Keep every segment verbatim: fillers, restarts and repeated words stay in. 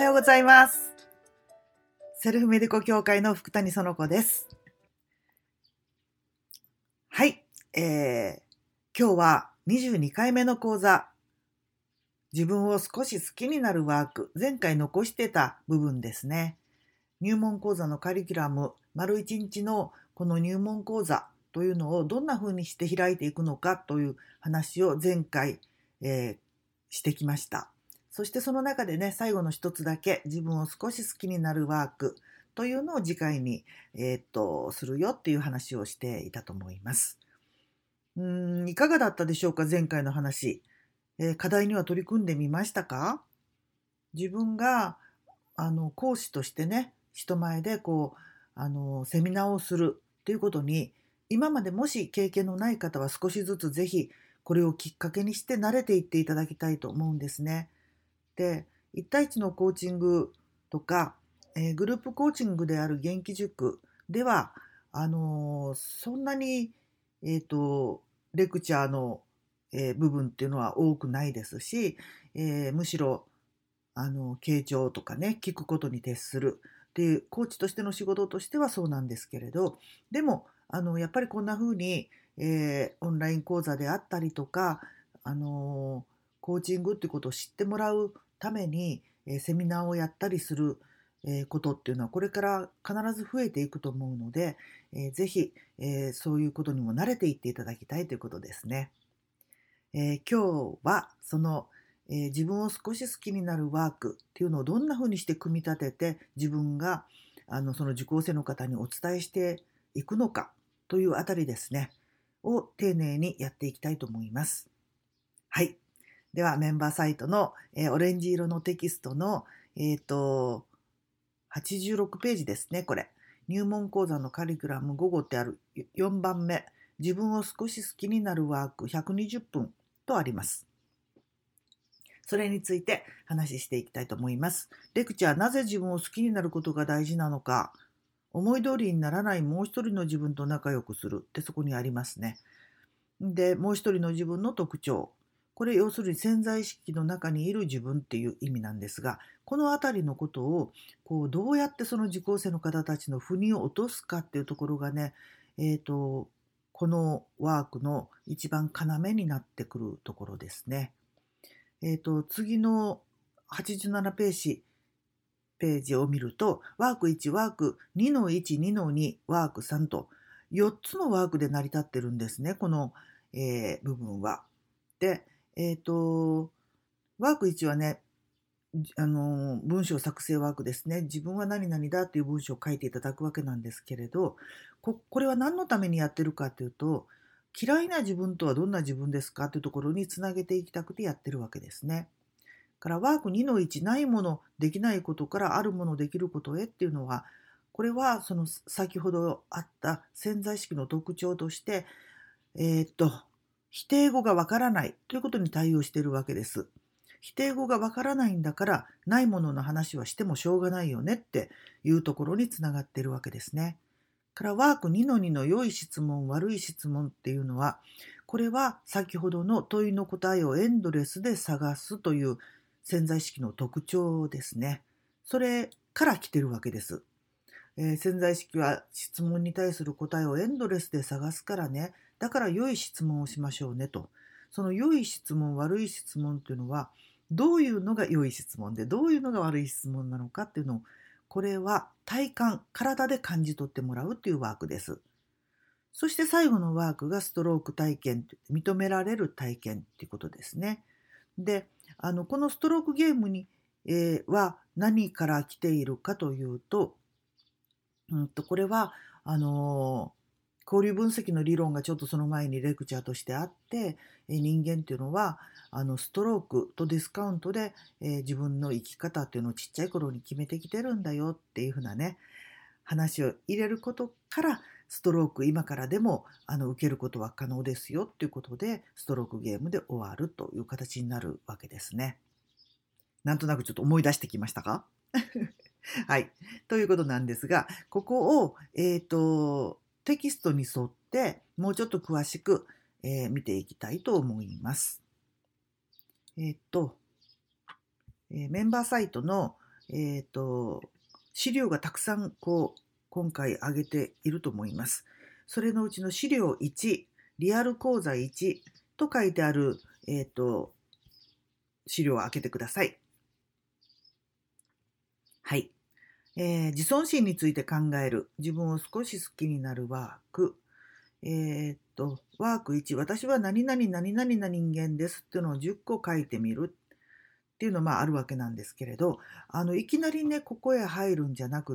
はようございます。セルフメディコ協会の福谷園子です。はい、えー、今日はにじゅうにかいめの講座、自分を少し好きになるワーク、前回残してた部分ですね。入門講座のカリキュラム、丸一日のこの入門講座というのをどんな風にして開いていくのかという話を前回、えー、してきました。そしてその中でね、最後の一つだけ自分を少し好きになるワークというのを次回に、えー、っとするよっていう話をしていたと思います。うーん、いかがだったでしょうか、前回の話。えー課題には取り組んでみましたか？自分があの講師としてね、人前でこうあのセミナーをするっていうことに、今までもし経験のない方は少しずつぜひこれをきっかけにして慣れていっていただきたいと思うんですね。で、いち対いちのコーチングとか、えーグループコーチングである元気塾では、あのーそんなに、えーと、レクチャーの、えー部分っていうのは多くないですし、えーむしろ、あの、傾聴とかね、聞くことに徹するっていう、コーチとしての仕事としてはそうなんですけれど、でも、あの、やっぱりこんな風に、えーオンライン講座であったりとか、あのーコーチングっていうことを知ってもらうために、えーセミナーをやったりする、えーことっていうのはこれから必ず増えていくと思うので、えーぜひ、えーそういうことにも慣れていっていただきたいということですね。えー今日はその、えー自分を少し好きになるワークっていうのをどんな風にして組み立てて自分があのその受講生の方にお伝えしていくのかというあたりですねを丁寧にやっていきたいと思います。はい。ではメンバーサイトの、えーオレンジ色のテキストの、えーとはちじゅうろくページですね、これ。入門講座のカリキュラムご号ってあるよんばんめ、自分を少し好きになるワークひゃくにじゅっぷんとあります。それについて話していきたいと思います。レクチャー、なぜ自分を好きになることが大事なのか、思い通りにならないもう一人の自分と仲良くするってそこにありますね。で、もう一人の自分の特徴。これ要するに潜在意識の中にいる自分っていう意味なんですが、このあたりのことをこうどうやってその受講生の方たちの腑に落とすかっていうところがね、えーと、このワークの一番要になってくるところですね。えーと、次のはちじゅうななページ、ページを見ると、ワークいち、ワーク にのいち、にのに、ワークさんと、よっつのワークで成り立ってるんですね、この、えー部分は。で、えっ、と、ワークいちはね、あの、文章作成ワークですね。自分は何々だっていう文章を書いていただくわけなんですけれど、こ、これは何のためにやってるかというと、嫌いな自分とはどんな自分ですかというところにつなげていきたくてやってるわけですね。からワークにのいち、ないもの、できないことからあるもの、できることへっていうのは、これはその先ほどあった潜在意識の特徴として、えーっと、否定語がわからないということに対応しているわけです。否定語がわからないんだから、ないものの話はしてもしょうがないよねっていうところにつながっているわけですね。からワークにのにの良い質問、悪い質問っていうのは、これは先ほどの問いの答えをエンドレスで探すという潜在意識の特徴ですね。それから来てるわけです。えー潜在意識は質問に対する答えをエンドレスで探すからね。だから良い質問をしましょうねと。その良い質問、悪い質問っていうのは、どういうのが良い質問で、どういうのが悪い質問なのかっていうのを、これは体感、体で感じ取ってもらうっていうワークです。そして最後のワークがストローク体験、認められる体験っていうことですね。で、あの、このストロークゲームに、えーは何から来ているかというと、うんと、これは、あのー交流分析の理論がちょっとその前にレクチャーとしてあって、えー人間っていうのは、あの、ストロークとディスカウントで、えー自分の生き方っていうのをちっちゃい頃に決めてきてるんだよっていうふうなね、話を入れることから、ストローク今からでもあの受けることは可能ですよっていうことで、ストロークゲームで終わるという形になるわけですね。なんとなくちょっと思い出してきましたか？はい。ということなんですが、ここを、えっと、テキストに沿って、もうちょっと詳しく、えー見ていきたいと思います。えっと、えーメンバーサイトの、 えっと、資料がたくさんこう今回挙げていると思います。それのうちの資料いち、リアル講座いちと書いてある、えっと、資料を開けてください。はい。えー自尊心について考える。自分を少し好きになるワーク。えーっと、ワークいち、私は何々何々な人間ですっていうのをじゅっこ書いてみるっていうのがまああるわけなんですけれど、あのいきなりね、ここへ入るんじゃなくって、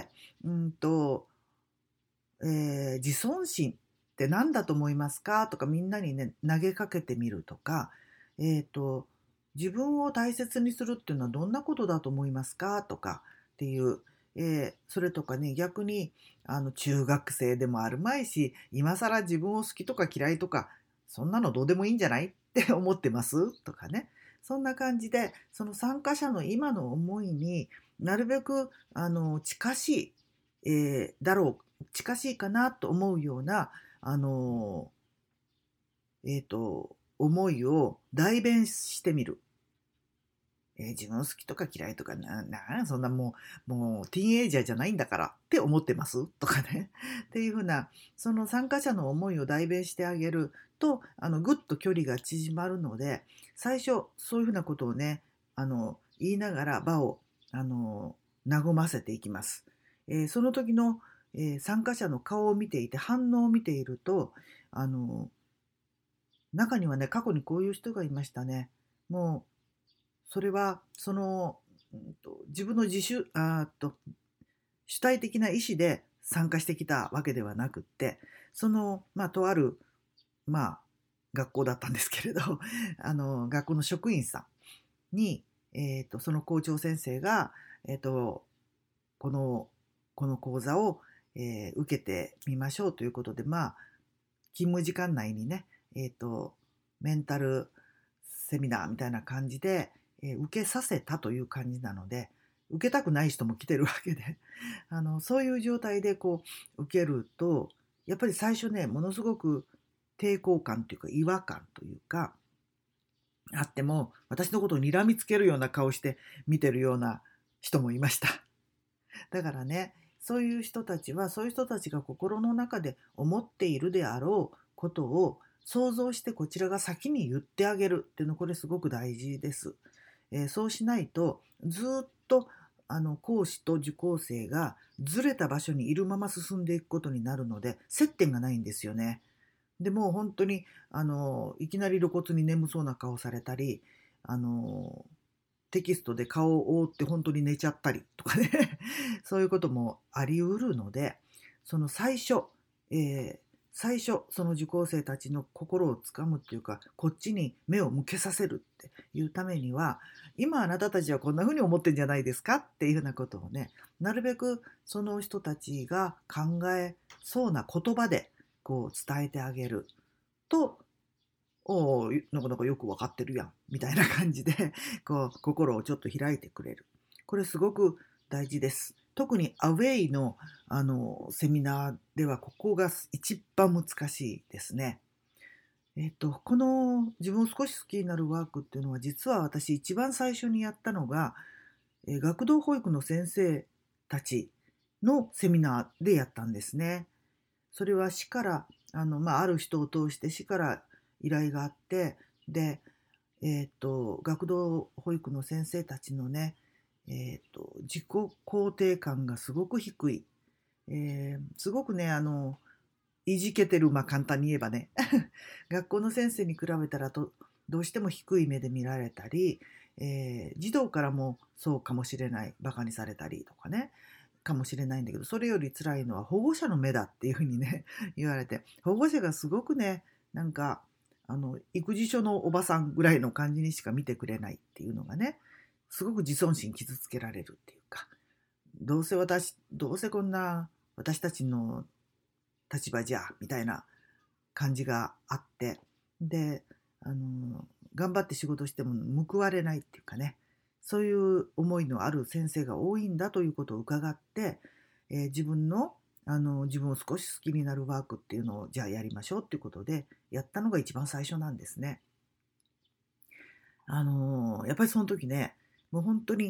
うんと、えー自尊心って何だと思いますかとかみんなにね、投げかけてみるとか、えーと、自分を大切にするっていうのはどんなことだと思いますかとかっていう、えーそれとかね、逆にあの中学生でもあるまいし、今更自分を好きとか嫌いとか、そんなのどうでもいいんじゃないって思ってますとかね。そんな感じで、その参加者の今の思いになるべくあの近しい、えーだろう近しいかなと思うような、あのえっ、と、思いを代弁してみる。えー自分好きとか嫌いとかな、な、そんなもう、もうティーンエイジャーじゃないんだからって思ってますとかね。っていうふうな、その参加者の思いを代弁してあげると、あの、ぐっと距離が縮まるので、最初、そういうふうなことをね、あの、言いながら場を、あの、和ませていきます。えーその時の、えー参加者の顔を見ていて、反応を見ていると、あの、中にはね、過去にこういう人がいましたね。もう、それは、その、うんと自分の自主、あーっと、主体的な意思で参加してきたわけではなくって、その、まあ、とある、まあ、学校だったんですけれど、あの、学校の職員さんに、えっと、その校長先生が、えっと、この、この講座を、えー受けてみましょうということで、まあ、勤務時間内にね、えっと、メンタルセミナーみたいな感じで、えー受けさせたという感じなので、受けたくない人も来てるわけで、あの、そういう状態でこう、受けると、やっぱり最初ね、ものすごく抵抗感というか違和感というか、あっても、私のことを睨みつけるような顔して見てるような人もいました。だからね、そういう人たちは、そういう人たちが心の中で思っているであろうことを想像してこちらが先に言ってあげるっていうの、これすごく大事です。えーそうしないと、ずっとあの講師と受講生がずれた場所にいるまま進んでいくことになるので、接点がないんですよね。でもう本当にあのいきなり露骨に眠そうな顔されたり、あのテキストで顔を覆って本当に寝ちゃったりとかねそういうこともあり得るので、その最初、えー最初その受講生たちの心をつかむっていうか、こっちに目を向けさせるっていうためには、今あなたたちはこんな風に思ってんじゃないですかっていうようなことをね、なるべくその人たちが考えそうな言葉でこう伝えてあげると、おお、なかなかよくわかってるやん、みたいな感じで、こう、心をちょっと開いてくれる。これすごく大事です。特にアウェイの、あの、セミナーでは、ここが一番難しいですね。えっと、この自分を少し好きになるワークっていうのは、実は私一番最初にやったのが、えー学童保育の先生たちのセミナーでやったんですね。それは市から、あの、まあ、ある人を通して市から依頼があって、で、えっと、学童保育の先生たちのね、えっと、自己肯定感がすごく低い。えーすごくね、あの、いじけてる、まあ簡単に言えばね、学校の先生に比べたらと、どうしても低い目で見られたり、えー児童からもそうかもしれない、バカにされたりとかね、かもしれないんだけど、それより辛いのは保護者の目だっていうふうにね、言われて、保護者がすごくね、なんか、あの、育児書のおばさんぐらいの感じにしか見てくれないっていうのがね、すごく自尊心傷つけられるっていうか、どうせ私、どうせこんな私たちの立場じゃ、みたいな感じがあって、で、あの、頑張って仕事しても報われないっていうかね、そういう思いのある先生が多いんだということを伺って、えー自分の、あの、自分を少し好きになるワークっていうのを、じゃあやりましょうっていうことで、やったのが一番最初なんですね。あの、やっぱりその時ね、もう本当に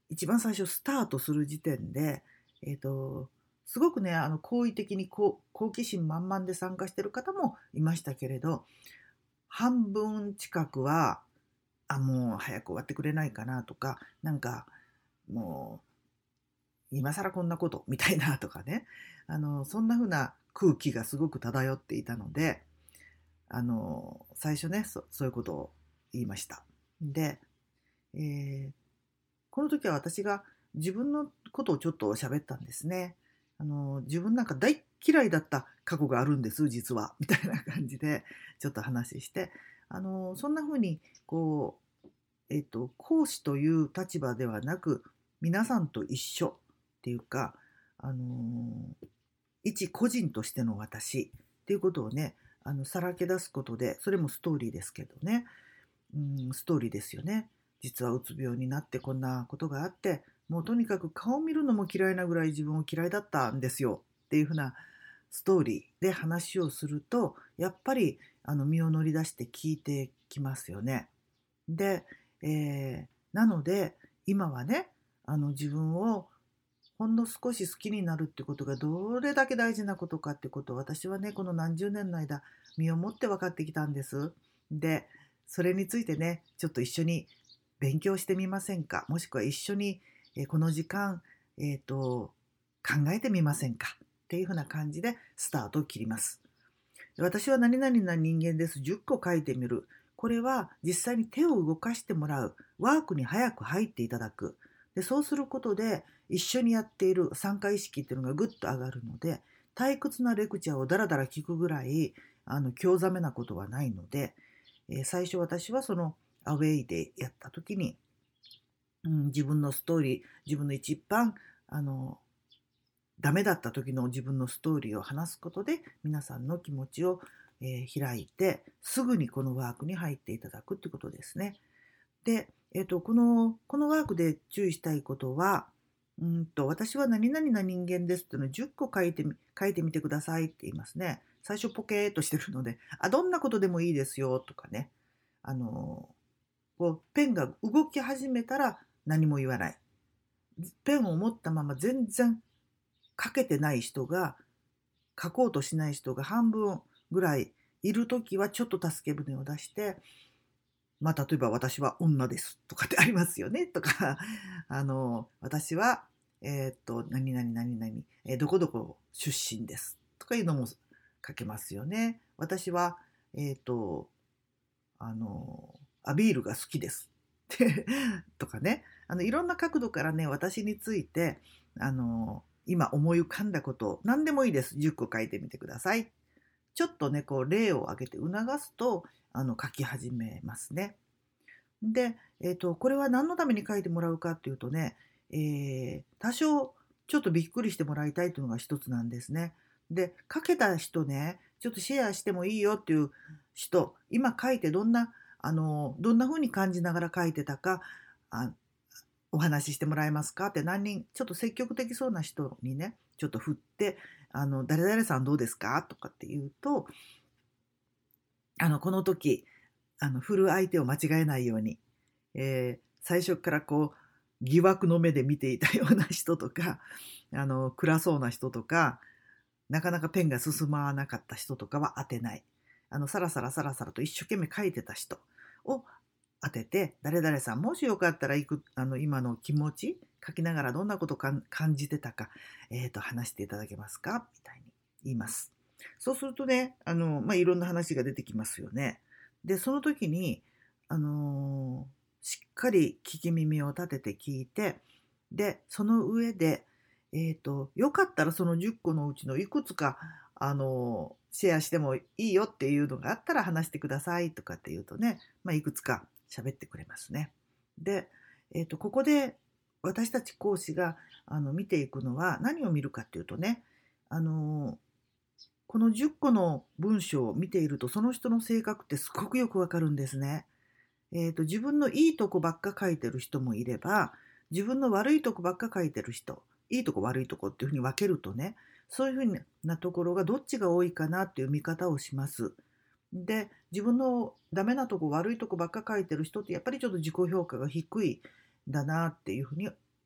一番最初スタートする時点で、えーと、すごくね、あの好意的に好好奇心満々で参加してる方もいましたけれど、半分近くは、あ、もう早く終わってくれないかなとか、なんかもう今更こんなことみたいなとかね、あのそんな風な空気がすごく漂っていたので、あの最初ね、そ、そういうことを言いました。で、えーこの時は私が自分のことをちょっと喋ったんですね。あの自分なんか大嫌いだった過去があるんです実は、みたいな感じでちょっと話して、あのそんな風にこう、えっと、講師という立場ではなく皆さんと一緒っていうか、あの一個人としての私っていうことをね、あのさらけ出すことで、それもストーリーですけどね、うん、ストーリーですよね。実はうつ病になってこんなことがあって、もうとにかく顔見るのも嫌いなぐらい自分を嫌いだったんですよっていうふうなストーリーで話をすると、やっぱりあの身を乗り出して聞いてきますよね。で、えーなので今はね、あの自分をほんの少し好きになるってことがどれだけ大事なことかってことを、私はねこの何十年の間身をもって分かってきたんです。で、それについてねちょっと一緒に勉強してみませんか、もしくは一緒に、えーこの時間、えーと考えてみませんかっていうふうな感じでスタートを切ります。私は何々な人間ですじゅっこ書いてみる。これは実際に手を動かしてもらう、ワークに早く入っていただく。で、そうすることで一緒にやっている参加意識っていうのがぐっと上がるので、退屈なレクチャーをだらだら聞くぐらいあの興ざめなことはないので、えー最初私はそのアウェイでやった時に、うん、自分のストーリー、自分の一番あのダメだった時の自分のストーリーを話すことで、皆さんの気持ちを、えー開いてすぐにこのワークに入っていただくということですね。で、えーと、このこのワークで注意したいことは、うんと私は何々な人間ですっていうのをじゅっこ書いてみ書いてみてくださいって言いますね。最初ポケーっとしてるので、あ、どんなことでもいいですよとかね、あのこうペンが動き始めたら何も言わない。ペンを持ったまま全然書けてない人が、書こうとしない人が半分ぐらいいるときは、ちょっと助け舟を出して、まあ、例えば私は女ですとかってありますよねとか、あの、私は、えーっと、何々何々、えーどこどこ出身ですとかいうのも書けますよね。私は、えーっと、あの、あ、ビールが好きですってとかね、あの、いろんな角度からね、私について、あの、今思い浮かんだことを何でもいいです。じゅっこ書いてみてください。ちょっとね、こう例を挙げて促すと、あの書き始めますね。で、えっと、これは何のために書いてもらうかっていうとね、えー多少ちょっとびっくりしてもらいたいというのが一つなんですね。で、書けた人ね、ちょっとシェアしてもいいよっていう人、今書いてどんな、あの、どんな風に感じながら書いてたか、あ、お話ししてもらえますかって何人、ちょっと積極的そうな人にね、ちょっと振って、あの、誰々さんどうですかとかって言うと、あの、この時、あの、振る相手を間違えないように、えー最初からこう、疑惑の目で見ていたような人とか、あの、暗そうな人とか、なかなかペンが進まなかった人とかは当てない。あの、さらさらさらさらと一生懸命書いてた人を当てて、誰々さん、もしよかったらいく、あの、今の気持ち、書きながらどんなことを感じてたか、えーと、話していただけますかみたいに言います。そうするとね、あの、まあ、いろんな話が出てきますよね。で、その時に、あのーしっかり聞き耳を立てて聞いて、で、その上で、えっと、よかったらそのじゅっこのうちのいくつか、あの、シェアしてもいいよっていうのがあったら話してくださいとかって言うとね、まあ、いくつか喋ってくれますね。で、えっと、ここで私たち講師があの見ていくのは何を見るかっていうとね、あの、このじゅっこの文章を見ていると、その人の性格ってすごくよくわかるんですね。えっと、自分のいいとこばっか書いてる人もいれば、自分の悪いとこばっか書いてる人、いいとこ悪いとこっていうふうに分けるとね、そういうふうなところがどっちが多いかなっていう見方をします。で、自分のダメなとこ悪いとこばっか書いてる人ってやっぱりちょっと自己評価が低いんだなっていうふうに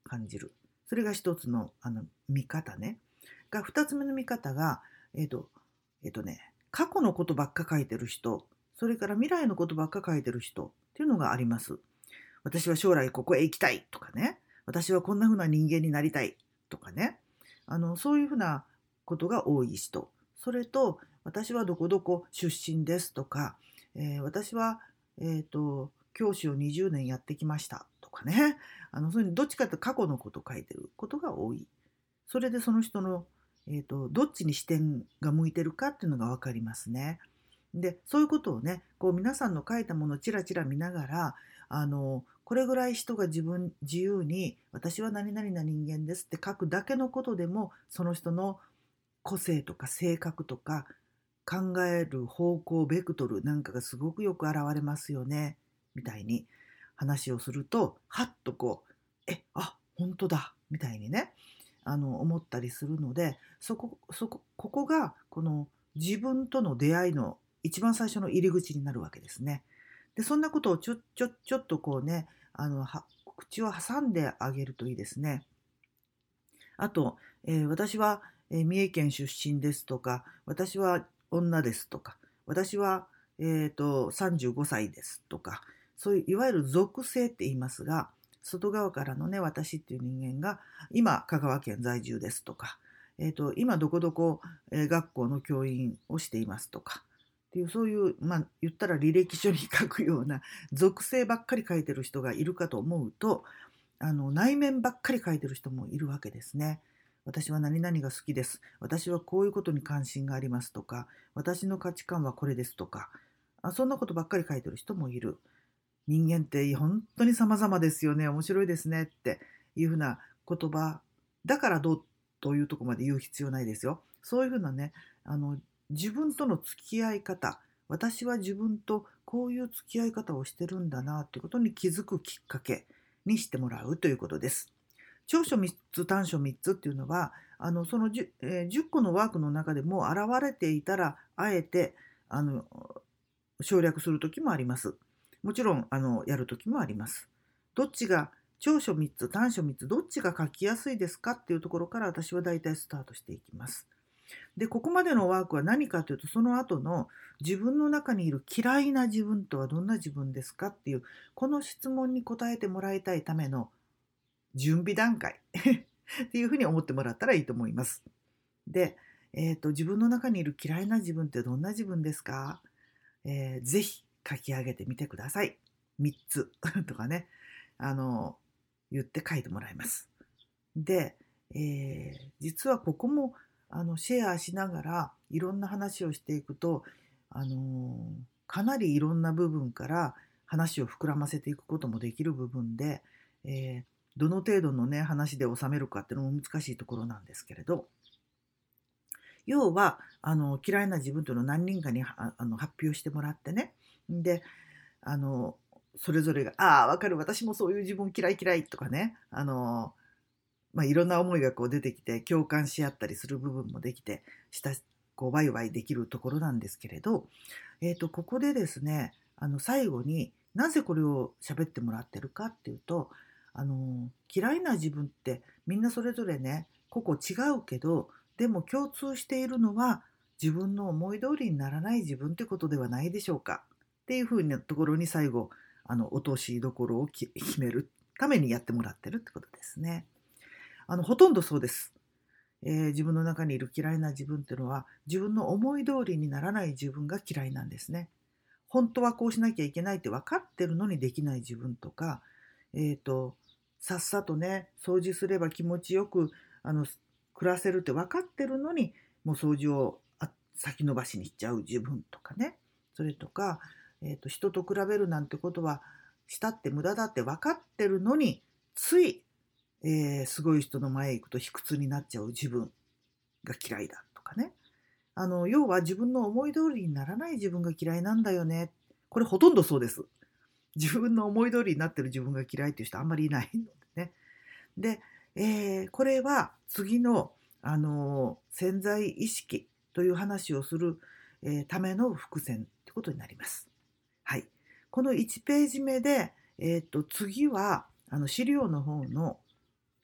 感じる。それが一つの、あの見方ね。が二つ目の見方が、えっ、と、えっ、とね、過去のことばっか書いてる人、それから未来のことばっか書いてる人っていうのがあります。私は将来ここへ行きたいとかね、私はこんな風な人間になりたいとかね、あのそういうふうなことが多い人。それと、私はどこどこ出身ですとか、えー私は、えーと、教師をにじゅうねんやってきましたとかね、あのそういうどっちかというと過去のことを書いてることが多い。それでその人の、えーと、どっちに視点が向いてるかっていうのが分かりますね。で、そういうことをね、こう皆さんの書いたものをちらちら見ながら、あの、これぐらい人が自分、自由に、私は何々な人間ですって書くだけのことでも、その人の個性とか性格とか、考える方向、ベクトルなんかがすごくよく現れますよね、みたいに話をすると、はっとこう、え、あ、本当だ、みたいにね、あの、思ったりするので、そこ、そこ、ここが、この自分との出会いの一番最初の入り口になるわけですね。で、そんなことをちょ、ちょ、ちょっとこうね、あの、は、口を挟んであげるといいですね。あと、えー私は、えー三重県出身ですとか、私は女ですとか、私は、えーと、さんじゅうごさいですとか、そういういわゆる属性って言いますが、外側からのね、私っていう人間が、今、香川県在住ですとか、えーと、今、どこどこ、えー学校の教員をしていますとか、っていう、そういう、まあ、言ったら履歴書に書くような属性ばっかり書いてる人がいるかと思うと、あの内面ばっかり書いてる人もいるわけですね。私は何々が好きです。私はこういうことに関心がありますとか、私の価値観はこれですとか、あそんなことばっかり書いてる人もいる。人間って本当に様々ですよね。面白いですねっていうふうな言葉だからどうというところまで言う必要ないですよ。そういうふうなね、あの自分との付き合い方、私は自分とこういう付き合い方をしてるんだなということに気づくきっかけにしてもらうということです。長所みっつ、短所みっつっていうのは、あのその 10, えーじゅっこのワークの中でも現れていたら、あえてあの省略するときもあります。もちろんあのやるときもあります。どっちが長所みっつ、短所みっつ、どっちが書きやすいですかっていうところから私は大体スタートしていきます。で、ここまでのワークは何かというと、その後の自分の中にいる嫌いな自分とはどんな自分ですかっていう、この質問に答えてもらいたいための準備段階っていうふうに思ってもらったらいいと思います。で、えーと、自分の中にいる嫌いな自分ってどんな自分ですか？えーぜひ書き上げてみてください。みっつとかね、あの、言って書いてもらいます。で、えー実はここもあのシェアしながらいろんな話をしていくと、あのーかなりいろんな部分から話を膨らませていくこともできる部分で、えーどの程度のね話で収めるかっていうのも難しいところなんですけれど、要はあの嫌いな自分というのを何人かにああの発表してもらってね、であのそれぞれが「ああ分かる、私もそういう自分嫌い嫌い」とかね、あのまあ、いろんな思いがこう出てきて共感し合ったりする部分もできて、したこうワイワイできるところなんですけれど、えー、とここでですね、あの最後になぜこれを喋ってもらってるかっていうと、あの嫌いな自分ってみんなそれぞれね個々違うけど、でも共通しているのは自分の思い通りにならない自分ってことではないでしょうかっていうふうなところに最後あの落としどころを決めるためにやってもらってるってことですね。あのほとんどそうです。えー自分の中にいる嫌いな自分っていうのは、自分の思い通りにならない自分が嫌いなんですね。本当はこうしなきゃいけないって分かってるのにできない自分とか、えっと、さっさとね、掃除すれば気持ちよくあの暮らせるって分かってるのに、もう掃除をあ先延ばしにしちゃう自分とかね。それとか、えっと、人と比べるなんてことはしたって無駄だって分かってるのに、ついえーすごい人の前へ行くと卑屈になっちゃう自分が嫌いだとかね。あの、要は自分の思い通りにならない自分が嫌いなんだよね。これほとんどそうです。自分の思い通りになってる自分が嫌いっていう人あんまりいないのでね。で、えーこれは次の、あのー潜在意識という話をする、えーための伏線ってことになります。はい。このいちページ目で、えーっと、次は、あの資料の方の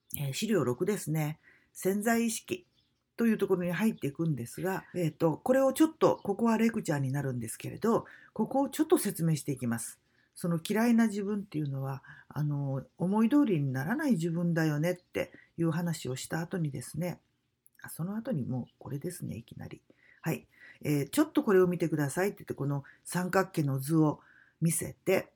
えー資料ろくですね。潜在意識というところに入っていくんですが、えーと、これをちょっと、ここはレクチャーになるんですけれど、ここをちょっと説明していきます。その嫌いな自分っていうのは、あの、思い通りにならない自分だよねっていう話をした後にですね、あその後にもうこれですね、いきなり。はい。えーちょっとこれを見てくださいって言って、この三角形の図を見せて、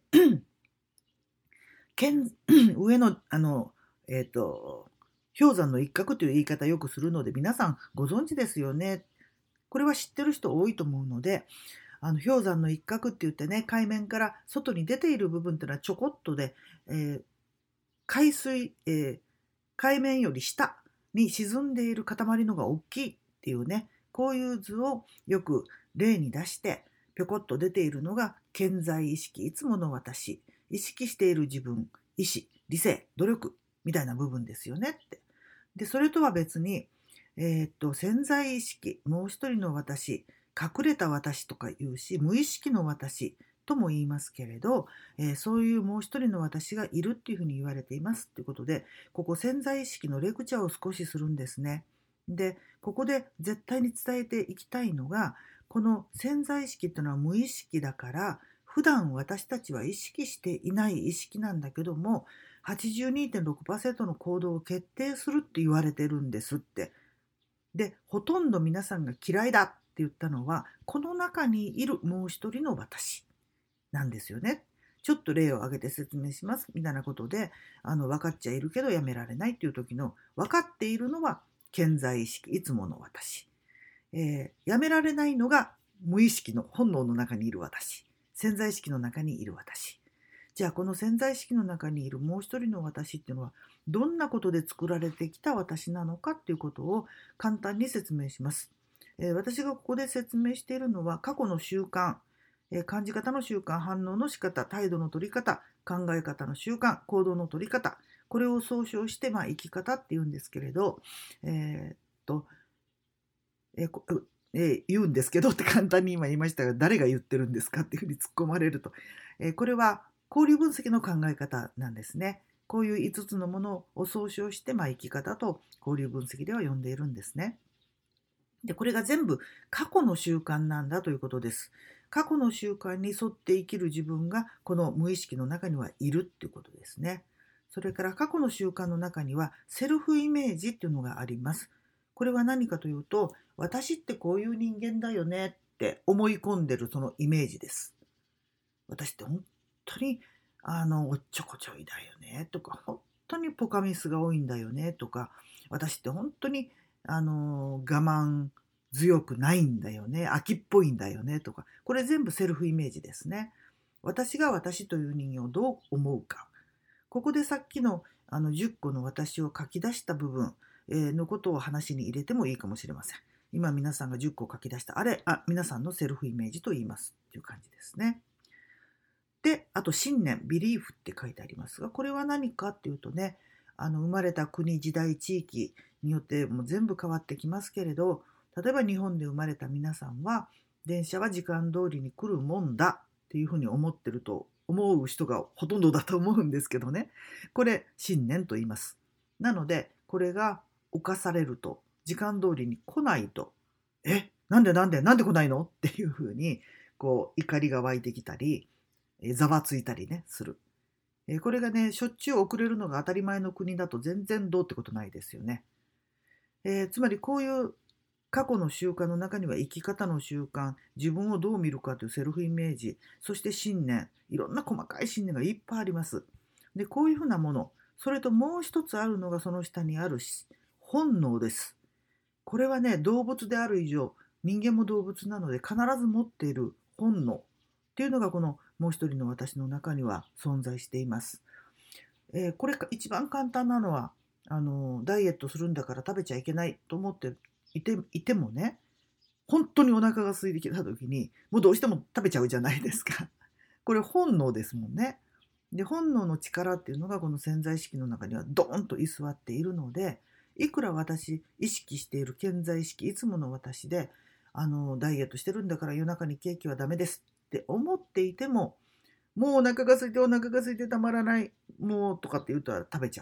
剣上の、あの、えっ、と、氷山の一角という言い方よくするので、皆さんご存知ですよね。これは知ってる人多いと思うので、あの氷山の一角って言ってね、海面から外に出ている部分っていうのはちょこっとで、えー海水、えー海面より下に沈んでいる塊のが大きいっていうね、こういう図をよく例に出して、ぴょこっと出ているのが顕在意識、いつもの私、意識している自分、意志、理性、努力みたいな部分ですよねって。で、それとは別に、えーっと、潜在意識、もう一人の私、隠れた私とか言うし、無意識の私とも言いますけれど、えーそういうもう一人の私がいるっていうふうに言われていますっていうことで、ここ潜在意識のレクチャーを少しするんですね。で、ここで絶対に伝えていきたいのが、この潜在意識っていうのは無意識だから、普段私たちは意識していない意識なんだけども、はちじゅうにてんろくパーセント の行動を決定するって言われてるんですって。で、ほとんど皆さんが嫌いだって言ったのは、この中にいるもう一人の私なんですよね。ちょっと例を挙げて説明しますみたいなことで、あの分かっちゃいるけどやめられないっていう時の、分かっているのは顕在意識、いつもの私。えーやめられないのが無意識の本能の中にいる私。潜在意識の中にいる私。じゃあこの潜在意識の中にいるもう一人の私っていうのはどんなことで作られてきた私なのかっていうことを簡単に説明します。えー私がここで説明しているのは過去の習慣、えー感じ方の習慣、反応の仕方、態度の取り方、考え方の習慣、行動の取り方、これを総称して、まあ、生き方っていうんですけれど、えーっと、えーこえー言うんですけどって簡単に今言いましたが、誰が言ってるんですかっていうふうに突っ込まれると、えーこれは交流分析の考え方なんですね。こういういつつのものを総称して、まあ、生き方と交流分析では呼んでいるんですね。で、これが全部過去の習慣なんだということです。過去の習慣に沿って生きる自分がこの無意識の中にはいるっていうことですね。それから過去の習慣の中にはセルフイメージっていうのがあります。これは何かというと、私ってこういう人間だよねって思い込んでるそのイメージです。私って本当にあのおっちょこちょいだよねとか、本当にポカミスが多いんだよねとか、私って本当にあの我慢強くないんだよね、秋っぽいんだよねとか、これ全部セルフイメージですね。私が私という人間をどう思うか、ここでさっきのあのじゅっこの私を書き出した部分、えーのことを話に入れてもいいかもしれません。今皆さんがじゅっこ書き出したあれ、あ、皆さんのセルフイメージと言いますっていう感じですね。で、あと信念、ビリーフって書いてありますが、これは何かっていうとね、あの生まれた国、時代、地域によってもう全部変わってきますけれど、例えば日本で生まれた皆さんは、電車は時間通りに来るもんだっていうふうに思ってると思う人がほとんどだと思うんですけどね。これ、信念と言います。なので、これが犯されると、時間通りに来ないと、え、なんでなんでなんで来ないのっていうふうに、こう、怒りが湧いてきたり、えざわついたりね、する。えこれがね、しょっちゅう遅れるのが当たり前の国だと全然どうってことないですよね。えーつまりこういう過去の習慣の中には生き方の習慣、自分をどう見るかというセルフイメージ、そして信念、いろんな細かい信念がいっぱいあります。で、こういうふうなもの、それともう一つあるのがその下にある本能です。これはね、動物である以上、人間も動物なので必ず持っている本能っていうのがこのもう一人の私の中には存在しています。えーこれか一番簡単なのは、あのダイエットするんだから食べちゃいけないと思っていていてもね、本当にお腹が空いてきた時にもうどうしても食べちゃうじゃないですか。これ本能ですもんね。で、本能の力っていうのがこの潜在意識の中にはドーンと居座っているので、いくら私意識している潜在意識、いつもの私で、あのダイエットしてるんだから夜中にケーキはダメですって思っていても、もうお腹が空いてお腹が空いてたまらない、もうとかって言うと食べちゃう。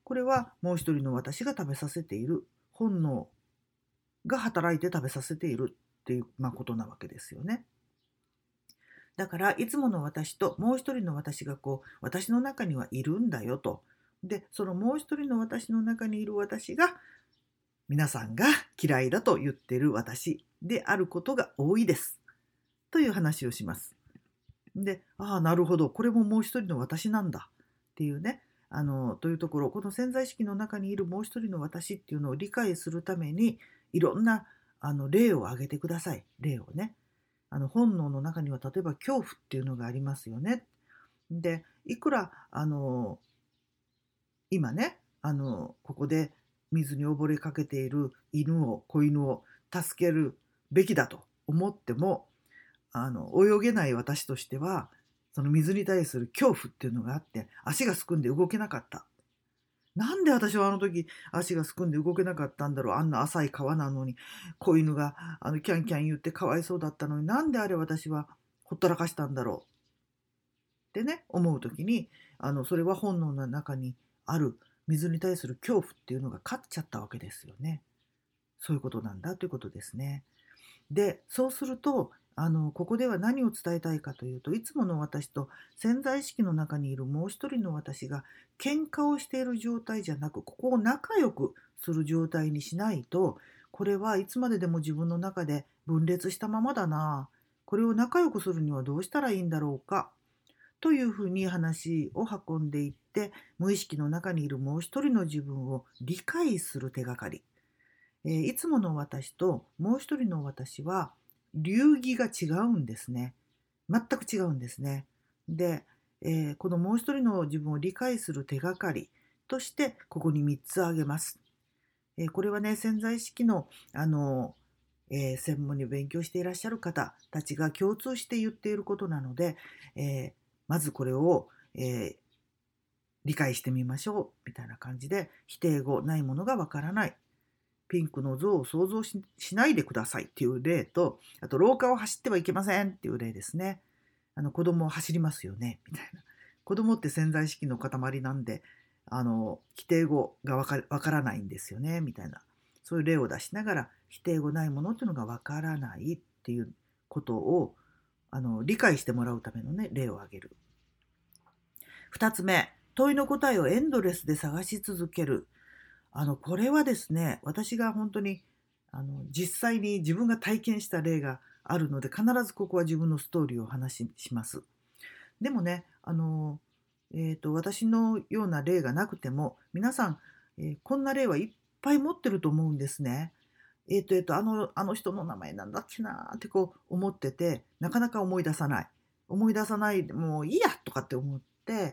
これはもう一人の私が食べさせている、本能が働いて食べさせているっていう、まあ、ことなわけですよね。だからいつもの私ともう一人の私がこう私の中にはいるんだよと。でそのもう一人の私の中にいる私が皆さんが嫌いだと言っている私であることが多いですという話をします。で、ああなるほど、これももう一人の私なんだっていうね、あのというところ、この潜在意識の中にいるもう一人の私っていうのを理解するためにいろんなあの例を挙げてください。例をね。あの本能の中には例えば恐怖っていうのがありますよね。でいくらあの今ねあのここで水に溺れかけている犬を子犬を助けるべきだと思ってもあの泳げない私としてはその水に対する恐怖っていうのがあって足がすくんで動けなかった。なんで私はあの時足がすくんで動けなかったんだろう。あんな浅い川なのに子犬があのキャンキャン言ってかわいそうだったのになんであれ私はほったらかしたんだろうってね思う時にあのそれは本能の中にある水に対する恐怖っていうのが勝っちゃったわけですよね。そういうことなんだということですね。でそうするとあのここでは何を伝えたいかというと、いつもの私と潜在意識の中にいるもう一人の私が喧嘩をしている状態じゃなく、ここを仲良くする状態にしないと、これはいつまででも自分の中で分裂したままだな。これを仲良くするにはどうしたらいいんだろうかというふうに話を運んでいって、無意識の中にいるもう一人の自分を理解する手がかり。えーいつもの私ともう一人の私は流儀が違うんですね。全く違うんですね。で、えーこのもう一人の自分を理解する手がかりとしてここにみっつ挙げます。えーこれはね、潜在意識の、あの、えー専門に勉強していらっしゃる方たちが共通して言っていることなので、えーまずこれを、えー理解してみましょうみたいな感じで、否定語ないものがわからない。ピンクの像を想像 し, しないでくださいっていう例と、あと廊下を走ってはいけませんっていう例ですね。あの子供走りますよねみたいな。子供って潜在意識の塊なんで、あの否定語がわかわからないんですよねみたいな。そういう例を出しながら否定語ないものっていうのがわからないっていうことをあの理解してもらうためのね例を挙げる。ふたつめ、問いの答えをエンドレスで探し続ける。あの、これはですね、私が本当に、あの、実際に自分が体験した例があるので、必ずここは自分のストーリーをお話しします。でもね、あの、えっと、私のような例がなくても、皆さん、えーこんな例はいっぱい持ってると思うんですね。えっと、えっと、あの、あの人の名前なんだっけなーってこう思ってて、なかなか思い出さない。思い出さない、もういいやとかって思って、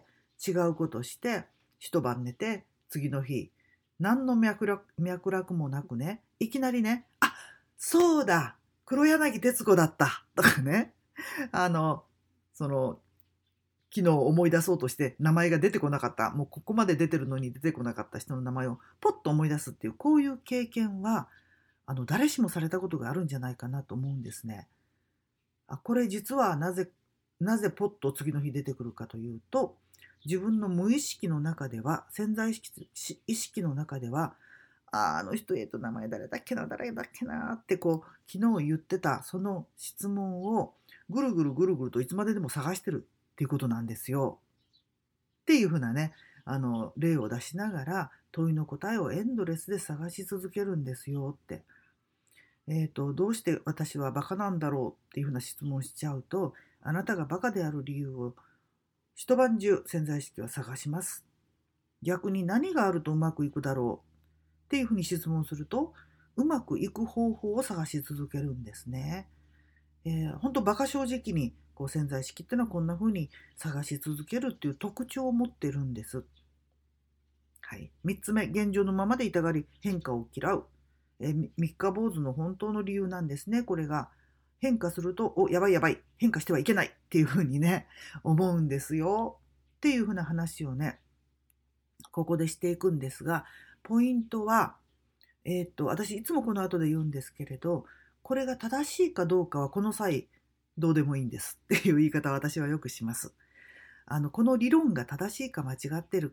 違うことして、一晩寝て、次の日、何の脈絡脈絡もなくね、いきなりね、あ、そうだ、黒柳徹子だったとかね、あの、その、昨日思い出そうとして名前が出てこなかった、もうここまで出てるのに出てこなかった人の名前をポッと思い出すっていう、こういう経験は、あの誰しもされたことがあるんじゃないかなと思うんですね。あ、これ実はなぜなぜポッと次の日出てくるかというと、自分の無意識の中では、潜在意識意識の中では、ああの人、えっと名前誰だっけな誰だっけなってこう昨日言ってたその質問をぐるぐるぐるぐるといつまででも探してるっていうことなんですよ。っていうふうなね、あの例を出しながら問いの答えをエンドレスで探し続けるんですよって。えーと、どうして私はバカなんだろうっていうふうな質問をしちゃうと、あなたがバカである理由を一晩中潜在意識は探します。逆に何があるとうまくいくだろうっていうふうに質問すると、うまくいく方法を探し続けるんですね。えー、本当バカ正直にこう潜在意識っていうのはこんなふうに探し続けるっていう特徴を持ってるんです。はい、みっつめ、現状のままでいたがり変化を嫌う。えー、三日坊主の本当の理由なんですね。これが変化すると、お、やばいやばい、変化してはいけないっていうふうにね、思うんですよ。っていうふうな話をね、ここでしていくんですが、ポイントは、えーっと、私いつもこの後で言うんですけれど、これが正しいかどうかはこの際、どうでもいいんですっていう言い方を私はよくします。あの、この理論が正しいか間違ってるか、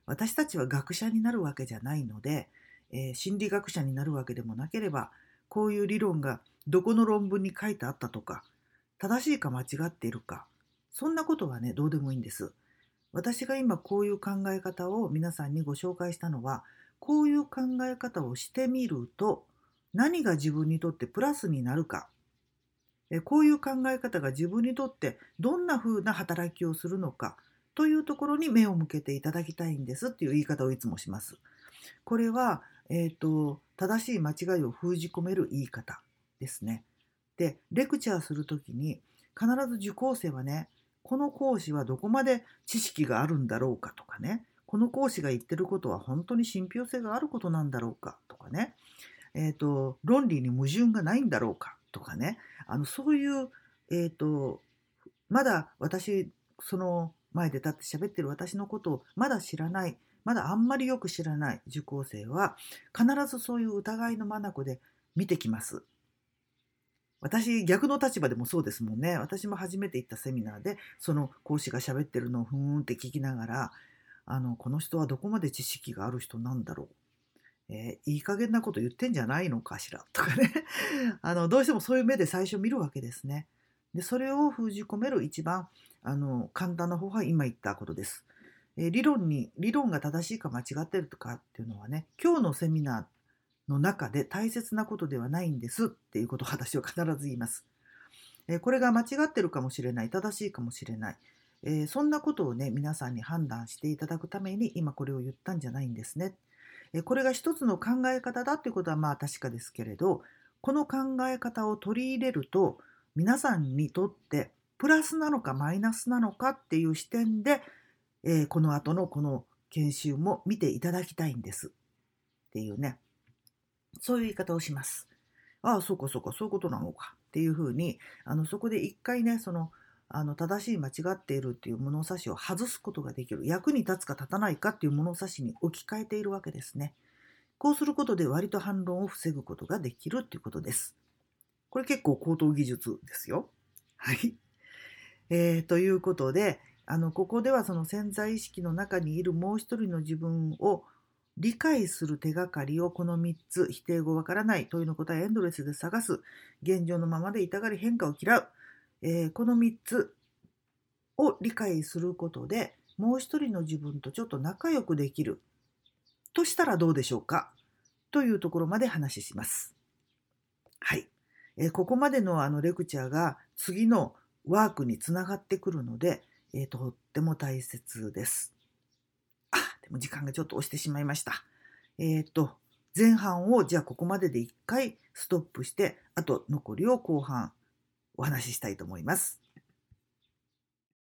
私たちは学者になるわけじゃないので、えー心理学者になるわけでもなければ、こういう理論がどこの論文に書いてあったとか、正しいか間違っているか、そんなことはね、どうでもいいんです。私が今こういう考え方を皆さんにご紹介したのは、こういう考え方をしてみると、何が自分にとってプラスになるか、えこういう考え方が自分にとってどんな風な働きをするのかというところに目を向けていただきたいんですっていう言い方をいつもします。これは、えーと、正しい間違いを封じ込める言い方ですね。で、レクチャーするときに必ず受講生はね、この講師はどこまで知識があるんだろうかとかね、この講師が言ってることは本当に信憑性があることなんだろうかとかね、えーと、論理に矛盾がないんだろうかとかね、あのそういう、えーと、まだ私、その前で立って喋ってる私のことをまだ知らない、まだあんまりよく知らない受講生は、必ずそういう疑いの眼で見てきます。私、逆の立場でもそうですもんね。私も初めて行ったセミナーで、その講師が喋ってるのをふーんって聞きながら、あの、この人はどこまで知識がある人なんだろう。えーいい加減なこと言ってんじゃないのかしらとかね。あの、どうしてもそういう目で最初見るわけですね。で、それを封じ込める一番、あの、簡単な方法は今言ったことです。えー理論に、理論が正しいか間違ってるとかっていうのはね、今日のセミナーの中で大切なことではないんですっていうことを私は必ず言います。えーこれが間違ってるかもしれない、正しいかもしれない。えーそんなことをね、皆さんに判断していただくために今これを言ったんじゃないんですね。えーこれが一つの考え方だということはまあ確かですけれど、この考え方を取り入れると、皆さんにとってプラスなのかマイナスなのかっていう視点で、えーこの後のこの研修も見ていただきたいんですっていうね、そういう言い方をします。ああ、そうかそうか、そういうことなのかっていうふうに、あのそこで一回ね、そのあの正しい間違っているっていう物差しを外すことができる、役に立つか立たないかっていう物差しに置き換えているわけですね。こうすることで割と反論を防ぐことができるっていうことです。これ結構高等技術ですよ。はい。えーということで、あのここではその潜在意識の中にいるもう一人の自分を理解する手がかりをこのみっつ、否定語わからない、問いの答えエンドレスで探す、現状のままでいたがり変化を嫌う、えーこのみっつを理解することでもう一人の自分とちょっと仲良くできるとしたらどうでしょうかというところまで話します。はい。えーここまでのあのレクチャーが次のワークにつながってくるので、えーとっても大切です。あ、でも時間がちょっと押してしまいました。えっと、前半をじゃあここまででいっかいストップして、あと残りを後半お話ししたいと思います。